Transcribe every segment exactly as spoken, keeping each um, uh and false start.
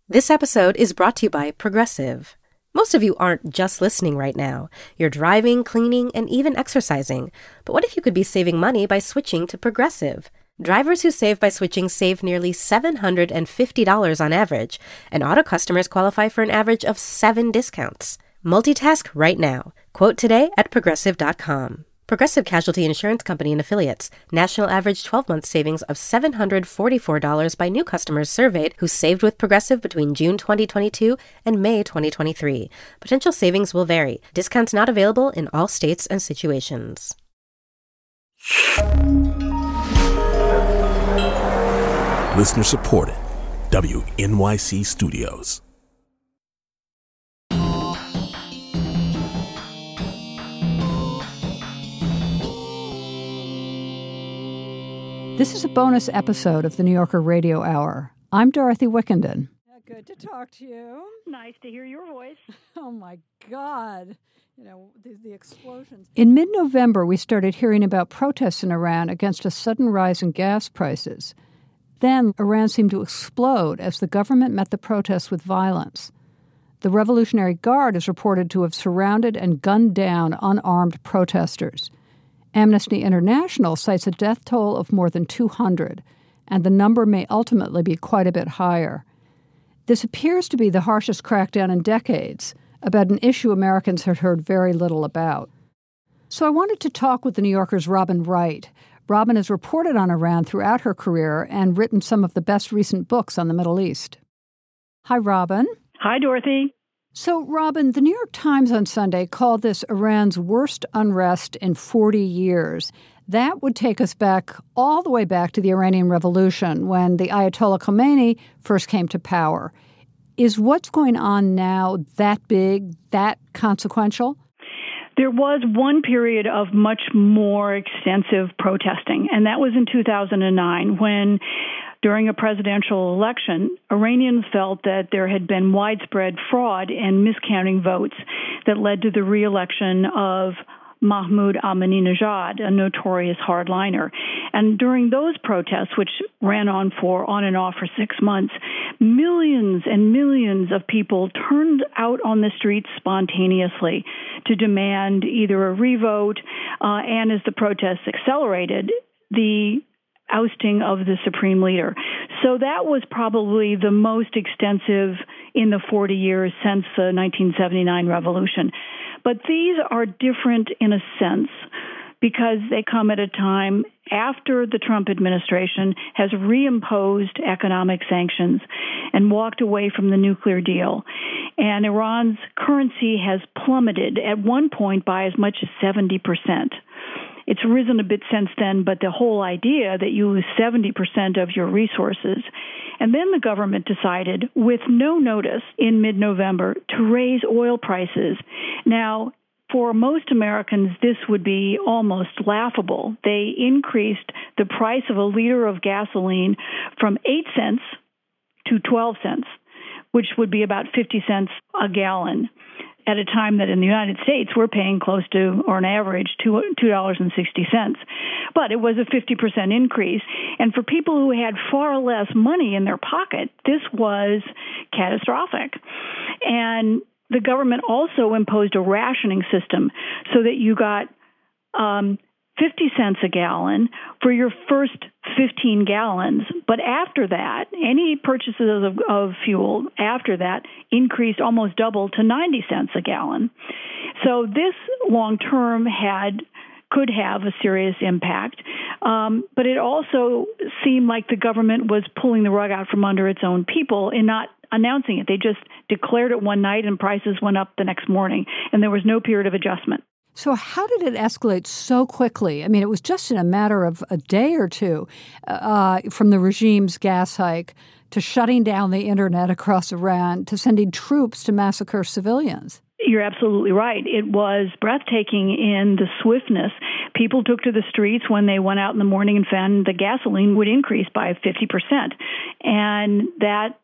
This episode is brought to you by Progressive. Most of you aren't just listening right now. You're driving, cleaning, and even exercising. But what if you could be saving money by switching to Progressive? Drivers who save by switching save nearly seven hundred fifty dollars on average, and auto customers qualify for an average of seven discounts. Multitask right now. Quote today at progressive dot com. Progressive Casualty Insurance Company and Affiliates. National average twelve-month savings of seven hundred forty-four dollars by new customers surveyed who saved with Progressive between June twenty twenty-two and May twenty twenty-three. Potential savings will vary. Discounts not available in all states and situations. Listener supported. W N Y C Studios. This is a bonus episode of the New Yorker Radio Hour. I'm Dorothy Wickenden. Good to talk to you. Nice to hear your voice. Oh, my God. You know, the, the explosions. In mid-November, we started hearing about protests in Iran against a sudden rise in gas prices. Then, Iran seemed to explode as the government met the protests with violence. The Revolutionary Guard is reported to have surrounded and gunned down unarmed protesters. Amnesty International cites a death toll of more than two hundred, and the number may ultimately be quite a bit higher. This appears to be the harshest crackdown in decades about an issue Americans had heard very little about. So I wanted to talk with the New Yorker's Robin Wright. Robin has reported on Iran throughout her career and written some of the best recent books on the Middle East. Hi, Robin. Hi, Dorothy. So, Robin, the New York Times on Sunday called this Iran's worst unrest in forty years. That would take us back all the way back to the Iranian Revolution when the Ayatollah Khomeini first came to power. Is what's going on now that big, that consequential? There was one period of much more extensive protesting, and that was in two thousand nine when, during a presidential election, Iranians felt that there had been widespread fraud and miscounting votes that led to the re-election of Mahmoud Ahmadinejad, a notorious hardliner. And during those protests, which ran on for on and off for six months, millions and millions of people turned out on the streets spontaneously to demand either a revote, uh, and as the protests accelerated, the ousting of the supreme leader. So that was probably the most extensive in the forty years since the nineteen seventy-nine revolution. But these are different in a sense because they come at a time after the Trump administration has reimposed economic sanctions and walked away from the nuclear deal. And Iran's currency has plummeted at one point by as much as seventy percent. It's risen a bit since then, but the whole idea that you lose seventy percent of your resources. And then the government decided, with no notice in mid-November, to raise oil prices. Now, for most Americans, this would be almost laughable. They increased the price of a liter of gasoline from eight cents to twelve cents, which would be about fifty cents a gallon, at a time that in the United States we're paying close to, or an average, two dollars and sixty cents. But it was a fifty percent increase. And for people who had far less money in their pocket, this was catastrophic. And the government also imposed a rationing system so that you got um, fifty cents a gallon for your first fifteen gallons. But after that, any purchases of, of fuel after that increased almost double to ninety cents a gallon. So this long term had could have a serious impact. Um, but it also seemed like the government was pulling the rug out from under its own people in not announcing it. They just declared it one night and prices went up the next morning, and there was no period of adjustment. So how did it escalate so quickly? I mean, it was just in a matter of a day or two uh, from the regime's gas hike to shutting down the internet across Iran to sending troops to massacre civilians. You're absolutely right. It was breathtaking in the swiftness. People took to the streets when they went out in the morning and found the gasoline would increase by fifty percent. And that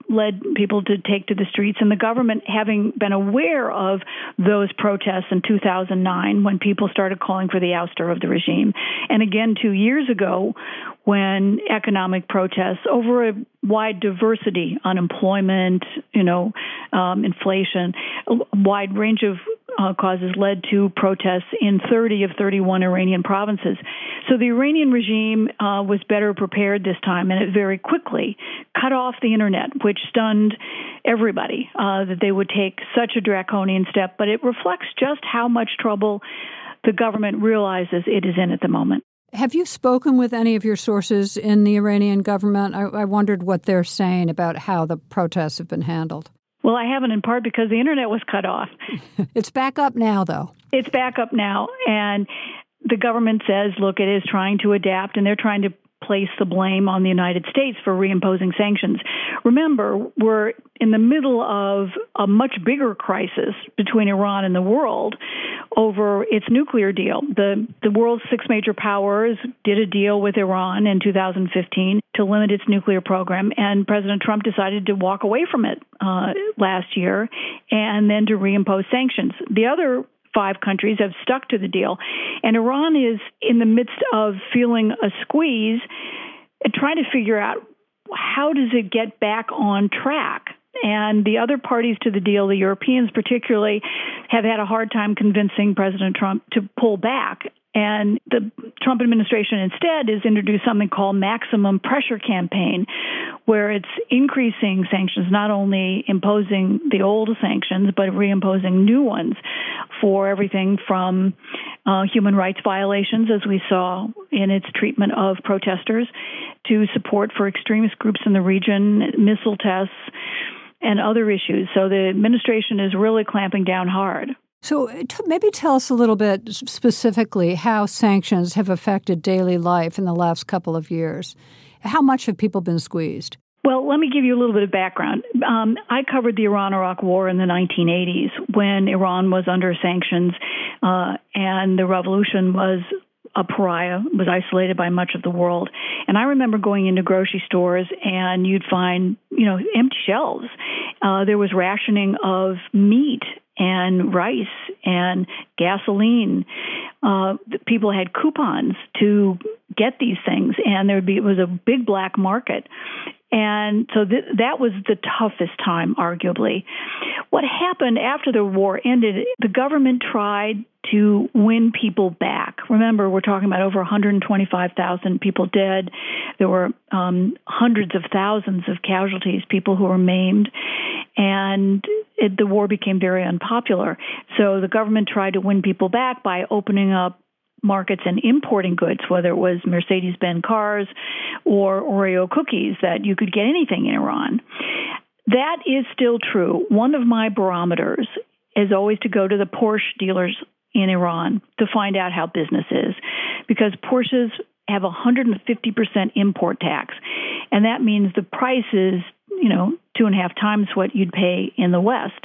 led people to take to the streets. And the government, having been aware of those protests in two thousand nine when people started calling for the ouster of the regime, and again two years ago when economic protests over a wide diversity, unemployment, you know, um, inflation, a wide range of uh, causes led to protests in thirty of thirty-one Iranian provinces. So the Iranian regime uh, was better prepared this time, and it very quickly cut off the internet, which stunned everybody uh, that they would take such a draconian step. But it reflects just how much trouble the government realizes it is in at the moment. Have you spoken with any of your sources in the Iranian government? I, I wondered what they're saying about how the protests have been handled. Well, I haven't, in part because the internet was cut off. It's back up now, though. It's back up now. And the government says, look, it is trying to adapt, and they're trying to place the blame on the United States for reimposing sanctions. Remember, we're in the middle of a much bigger crisis between Iran and the world over its nuclear deal. The the world's six major powers did a deal with Iran in two thousand fifteen to limit its nuclear program, and President Trump decided to walk away from it uh, last year and then to reimpose sanctions. The other five countries have stuck to the deal. And Iran is in the midst of feeling a squeeze and trying to figure out how does it get back on track. And the other parties to the deal, the Europeans particularly, have had a hard time convincing President Trump to pull back. And the Trump administration instead has introduced something called maximum pressure campaign, where it's increasing sanctions, not only imposing the old sanctions, but reimposing new ones for everything from uh, human rights violations, as we saw in its treatment of protesters, to support for extremist groups in the region, missile tests, and other issues. So the administration is really clamping down hard. So maybe tell us a little bit specifically how sanctions have affected daily life in the last couple of years. How much have people been squeezed? Well, let me give you a little bit of background. Um, I covered the Iran-Iraq War in the nineteen eighties when Iran was under sanctions uh, and the revolution was a pariah, was isolated by much of the world. And I remember going into grocery stores and you'd find, you know, empty shelves. Uh, there was rationing of meat and rice and gasoline. Uh, people had coupons to get these things, and there would be it was a big black market. And so th- that was the toughest time, arguably. What happened after the war ended, the government tried to win people back. Remember, we're talking about over one hundred twenty-five thousand people dead. There were um, hundreds of thousands of casualties, people who were maimed, and it, the war became very unpopular. So the government tried to win people back by opening up markets and importing goods, whether it was Mercedes-Benz cars or Oreo cookies, that you could get anything in Iran. That is still true. One of my barometers is always to go to the Porsche dealers in Iran to find out how business is, because Porsches have a one hundred fifty percent import tax, and that means the price is, you know, two and a half times what you'd pay in the West.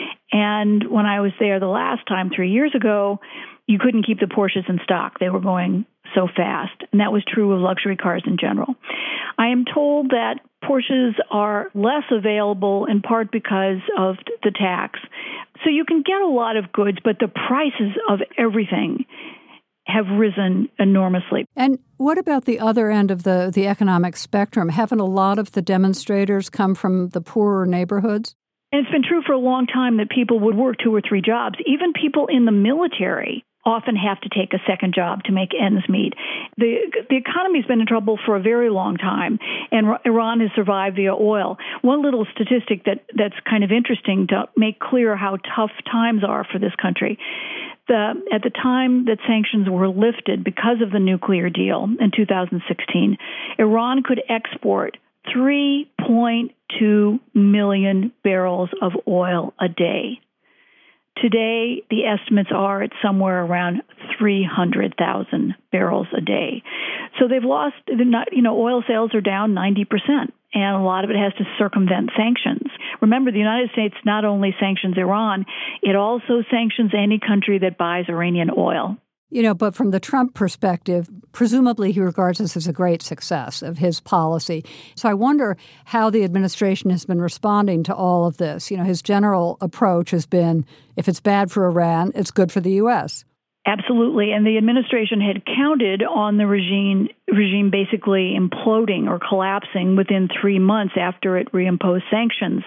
And when I was there the last time, three years ago, you couldn't keep the Porsches in stock. They were going so fast. And that was true of luxury cars in general. I am told that Porsches are less available in part because of the tax. So you can get a lot of goods, but the prices of everything have risen enormously. And what about the other end of the, the economic spectrum? Haven't a lot of the demonstrators come from the poorer neighborhoods? And it's been true for a long time that people would work two or three jobs. Even people in the military often have to take a second job to make ends meet. The the economy's been in trouble for a very long time, and Iran has survived via oil. One little statistic that, that's kind of interesting to make clear how tough times are for this country. The, at the time that sanctions were lifted because of the nuclear deal in two thousand sixteen, Iran could export three point two million barrels of oil a day. Today, the estimates are it's somewhere around three hundred thousand barrels a day. So they've lost, you know, oil sales are down ninety percent, and a lot of it has to circumvent sanctions. Remember, the United States not only sanctions Iran, it also sanctions any country that buys Iranian oil. You know, but from the Trump perspective, presumably he regards this as a great success of his policy. So I wonder how the administration has been responding to all of this. You know, his general approach has been, if it's bad for Iran, it's good for the U S. Absolutely. And the administration had counted on the regime regime basically imploding or collapsing within three months after it reimposed sanctions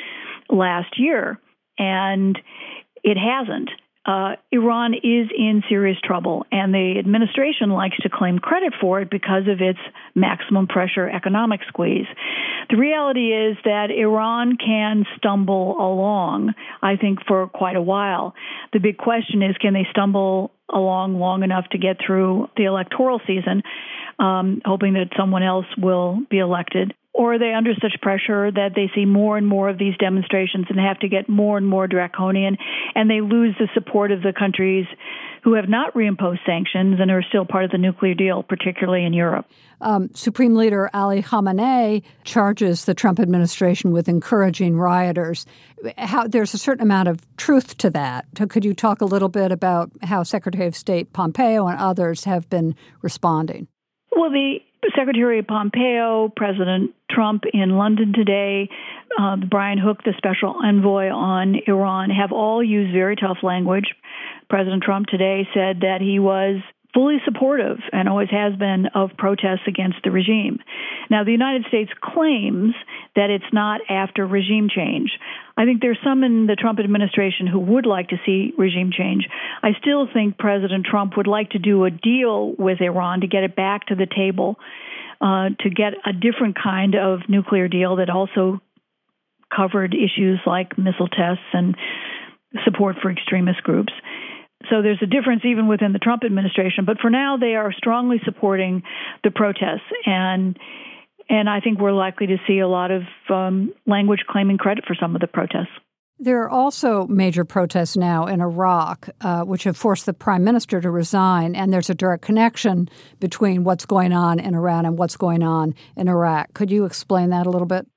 last year. And it hasn't. Uh, Iran is in serious trouble, and the administration likes to claim credit for it because of its maximum pressure economic squeeze. The reality is that Iran can stumble along, I think, for quite a while. The big question is, can they stumble along long enough to get through the electoral season, um, hoping that someone else will be elected? Or are they under such pressure that they see more and more of these demonstrations and have to get more and more draconian, and they lose the support of the countries who have not reimposed sanctions and are still part of the nuclear deal, particularly in Europe? Um, Supreme Leader Ali Khamenei charges the Trump administration with encouraging rioters. How, there's a certain amount of truth to that. So could you talk a little bit about how Secretary of State Pompeo and others have been responding? Well, the Secretary Pompeo, President Trump in London today, uh, Brian Hook, the special envoy on Iran, have all used very tough language. President Trump today said that he was fully supportive, and always has been, of protests against the regime. Now, the United States claims that it's not after regime change. I think there's some in the Trump administration who would like to see regime change. I still think President Trump would like to do a deal with Iran to get it back to the table, uh, to get a different kind of nuclear deal that also covered issues like missile tests and support for extremist groups. So there's a difference even within the Trump administration. But for now, they are strongly supporting the protests. And and I think we're likely to see a lot of um, language claiming credit for some of the protests. There are also major protests now in Iraq, uh, which have forced the prime minister to resign. And there's a direct connection between what's going on in Iran and what's going on in Iraq. Could you explain that a little bit?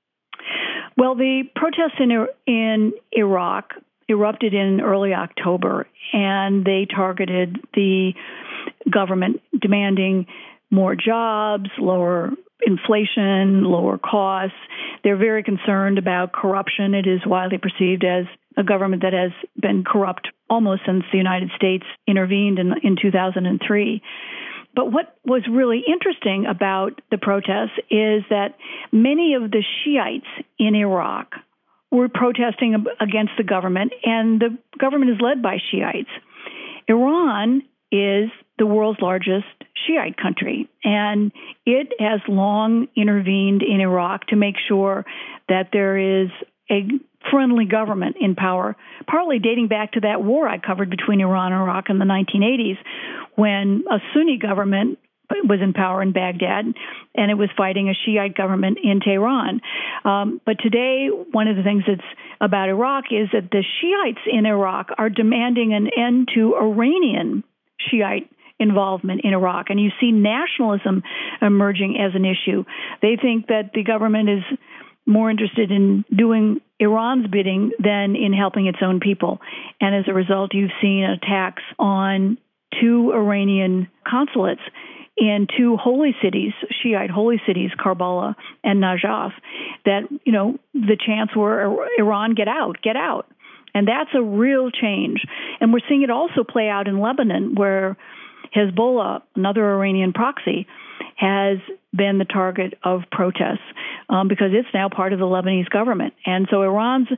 Well, the protests in in Iraq erupted in early October, and they targeted the government, demanding more jobs, lower inflation, lower costs. They're very concerned about corruption. It is widely perceived as a government that has been corrupt almost since the United States intervened in, in two thousand three. But what was really interesting about the protests is that many of the Shiites in Iraq were protesting against the government, and the government is led by Shiites. Iran is the world's largest Shiite country, and it has long intervened in Iraq to make sure that there is a friendly government in power, partly dating back to that war I covered between Iran and Iraq in the nineteen eighties, when a Sunni government was in power in Baghdad, and it was fighting a Shiite government in Tehran. Um, but today, one of the things that's about Iraq is that the Shiites in Iraq are demanding an end to Iranian Shiite involvement in Iraq, and you see nationalism emerging as an issue. They think that the government is more interested in doing Iran's bidding than in helping its own people. And as a result, you've seen attacks on two Iranian consulates in two holy cities, Shiite holy cities, Karbala and Najaf, that, you know, the chants were, Iran, get out, get out. And that's a real change. And we're seeing it also play out in Lebanon, where Hezbollah, another Iranian proxy, has been the target of protests um, because it's now part of the Lebanese government. And so Iran's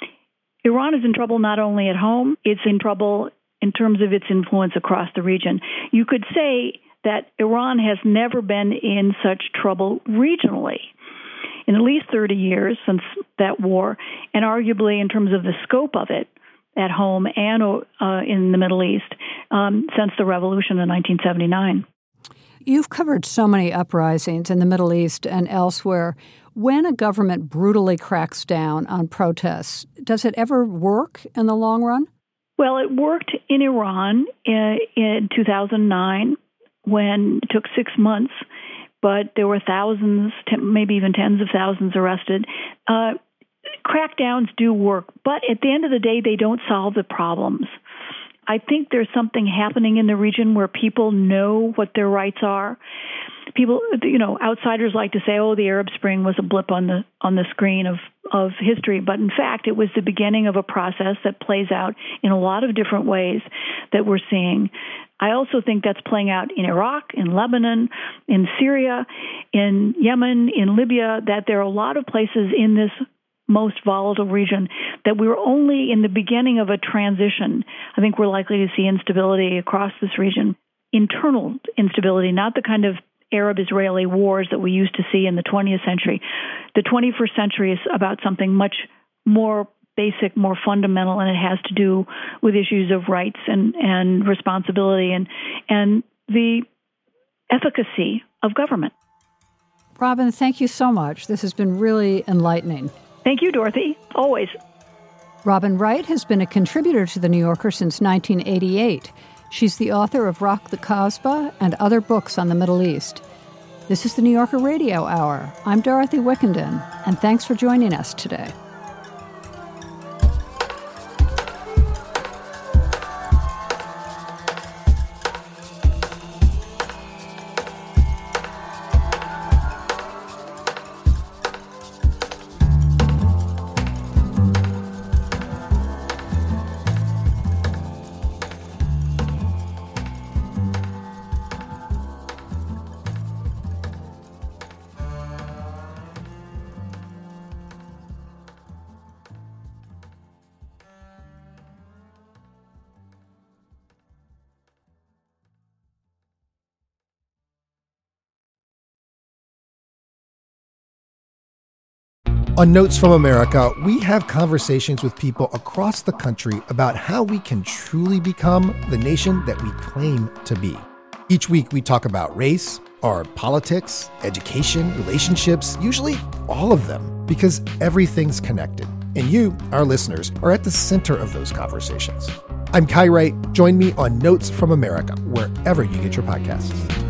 Iran is in trouble not only at home, it's in trouble in terms of its influence across the region. You could say that Iran has never been in such trouble regionally in at least thirty years since that war, and arguably in terms of the scope of it at home and uh, in the Middle East um, since the revolution in nineteen seventy-nine. You've covered so many uprisings in the Middle East and elsewhere. When a government brutally cracks down on protests, does it ever work in the long run? Well, it worked in Iran in, in two thousand nine. When it took six months, but there were thousands, maybe even tens of thousands arrested. Uh, crackdowns do work, but at the end of the day, they don't solve the problems. I think there's something happening in the region where people know what their rights are. People, you know, outsiders like to say, oh, the Arab Spring was a blip on the on the screen of, of history. But in fact, it was the beginning of a process that plays out in a lot of different ways that we're seeing. I also think that's playing out in Iraq, in Lebanon, in Syria, in Yemen, in Libya, that there are a lot of places in this most volatile region that we're only in the beginning of a transition. I think we're likely to see instability across this region. Internal instability, not the kind of Arab-Israeli wars that we used to see in the twentieth century. The twenty-first century is about something much more basic, more fundamental, and it has to do with issues of rights and, and responsibility and and the efficacy of government. Robin, thank you so much. This has been really enlightening. Thank you, Dorothy. Always. Robin Wright has been a contributor to The New Yorker since nineteen eighty-eight. She's the author of Rock the Kasbah and other books on the Middle East. This is the New Yorker Radio Hour. I'm Dorothy Wickenden, and thanks for joining us today. On Notes from America, we have conversations with people across the country about how we can truly become the nation that we claim to be. Each week, we talk about race, our politics, education, relationships, usually all of them, because everything's connected. And you, our listeners, are at the center of those conversations. I'm Kai Wright. Join me on Notes from America, wherever you get your podcasts.